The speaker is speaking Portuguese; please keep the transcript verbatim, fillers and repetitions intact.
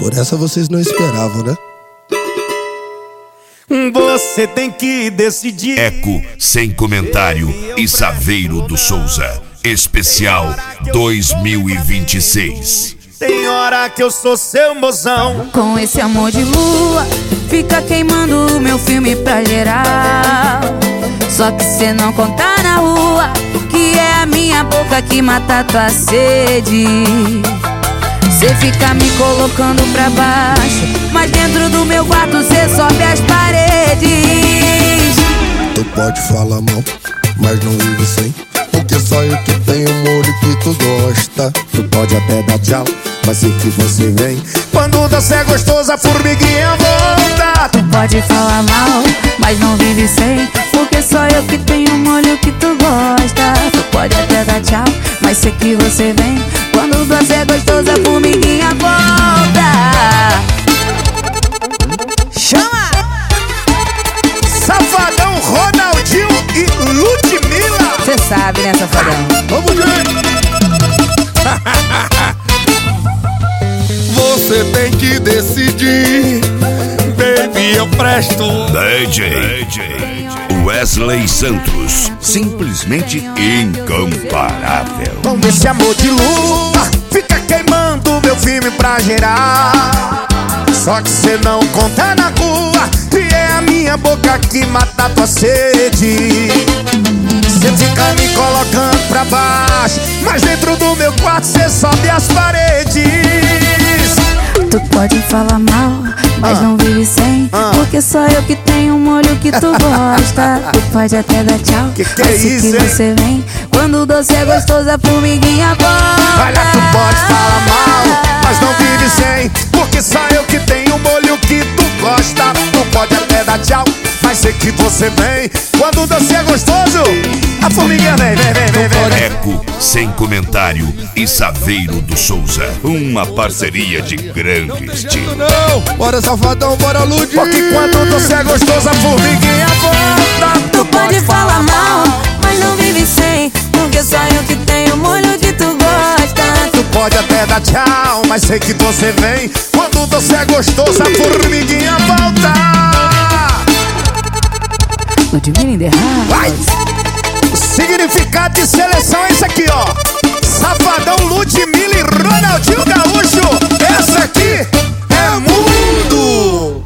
Por essa vocês não esperavam, né? Você tem que decidir. Eco sem comentário e Saveiro do Souza. Especial dois mil e vinte e seis. Tem hora que eu sou seu mozão. Com esse amor de lua, fica queimando o meu filme pra geral. Só que cê não conta na rua que é a minha boca que mata tua sede. Cê fica me colocando pra baixo, mas dentro do meu quarto cê sobe as paredes. Tu pode falar mal, mas não vive sem, porque só eu que tenho o molho que tu gosta. Tu pode até dar tchau, mas sei que você vem. Quando você é gostoso, a formiguinha volta. Tu pode falar mal, mas não vive sem, porque só eu que tenho o molho que tu gosta. Tu pode até dar tchau, mas sei que você vem. Quando você é gostoso, a formiguinha volta. Chama! Safadão, Ronaldinho e Ludmilla. Cê sabe, né, Safadão? Vamos ver. Você tem que decidir, baby, eu presto. D J Wesley Santos. Simplesmente incomparável. Com esse amor de lua, fica queimando meu filme pra gerar. Só que cê não conta na rua que é a minha boca que mata tua sede. Cê fica me colocando pra baixo, mas dentro do meu quarto cê sobe as paredes. Tu pode falar mal, mas Ah. não vive sem, Ah. porque só eu que tenho o molho que tu gosta. Tu pode até dar tchau, Que que é mas sei isso, que hein? você vem. Quando o doce é gostoso, a formiguinha volta. Olha, tu pode falar mal, mas não vive sem, porque só eu que tenho o molho que tu gosta. Tu pode até dar tchau, mas sei que você vem. Quando você é gostoso, a formiguinha vem, vem, vem, vem, vem, vem. Eco sem comentário e Saveiro do Souza. Uma parceria de grande estilo. Não, bora Safadão, bora Lud. Porque quando você é gostoso, a formiguinha volta. Tu pode falar mal, mas não vive sem, porque só eu que tenho o molho que tu gosta. Tu pode até dar tchau, mas sei que você vem. Quando você é gostoso, a formiguinha volta. Ludmilla in the house. Vai! O significado de seleção é isso aqui, ó. Safadão, Ludmilla e Ronaldinho Gaúcho. Essa aqui é mundo.